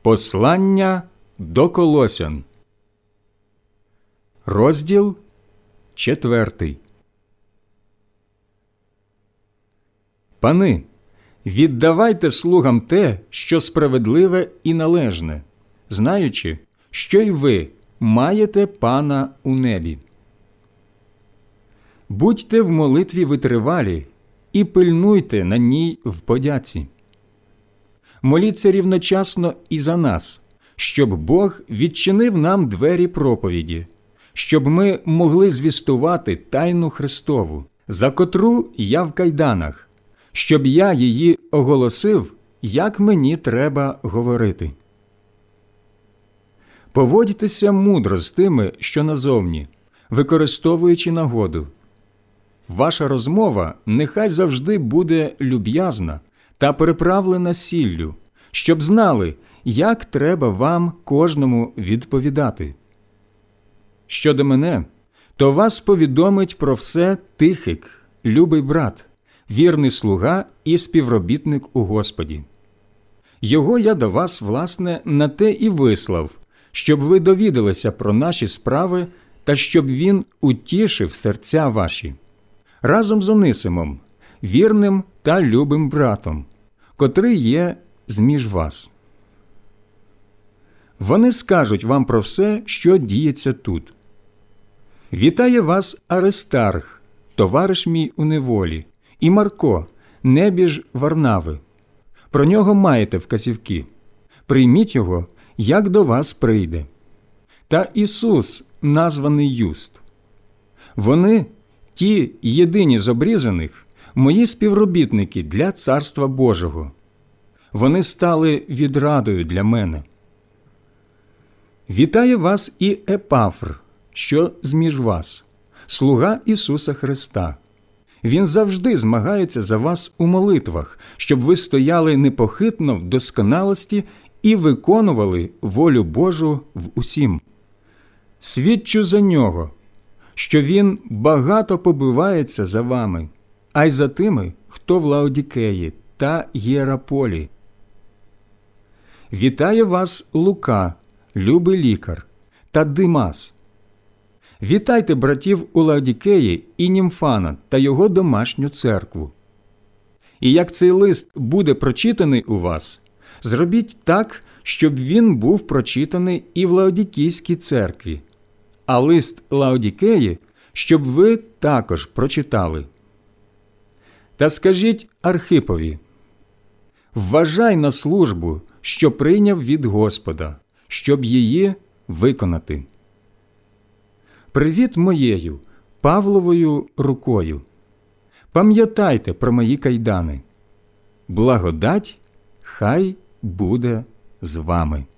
Послання до Колосян. Розділ 4. Пани, віддавайте слугам те, що справедливе і належне, знаючи, що й ви маєте Пана у небі. Будьте в молитві витривалі і пильнуйте на ній в подяці. Моліться рівночасно і за нас, щоб Бог відчинив нам двері проповіді, щоб ми могли звістувати тайну Христову, за котру я в кайданах, щоб я її оголосив, як мені треба говорити. Поводьтеся мудро з тими, що назовні, використовуючи нагоду. Ваша розмова нехай завжди буде люб'язна та приправлена сіллю, щоб знали, як треба вам кожному відповідати. Щодо мене, то вас повідомить про все Тихик, любий брат, вірний слуга і співробітник у Господі. Його я до вас, власне, на те і вислав, щоб ви довідалися про наші справи та щоб він утішив серця ваші, разом з Онисимом, вірним та любим братом, котрий є зміж вас. Вони скажуть вам про все, що діється тут. Вітає вас Аристарх, товариш мій у неволі, і Марко, небіж Варнави. Про нього маєте вказівки. Прийміть його, як до вас прийде. Та Ісус, названий Юст. Вони, ті єдині з обрізаних, мої співробітники для Царства Божого. Вони стали відрадою для мене. Вітає вас і Епафр, що зміж вас, слуга Ісуса Христа. Він завжди змагається за вас у молитвах, щоб ви стояли непохитно в досконалості і виконували волю Божу в усім. Свідчу за нього, що він багато побивається за вами, а й за тими, хто в Лаодікеї та Єраполі. Вітає вас Лука, любий лікар, та Димас. Вітайте братів у Лаодікеї і Німфана та його домашню церкву. І як цей лист буде прочитаний у вас, зробіть так, щоб він був прочитаний і в Лаодікійській церкві, а лист Лаодікеї, щоб ви також прочитали. Та скажіть Архипові: вважай на службу, що прийняв від Господа, щоб її виконати. Привіт моєю, Павловою рукою. Пам'ятайте про мої кайдани. Благодать хай буде з вами.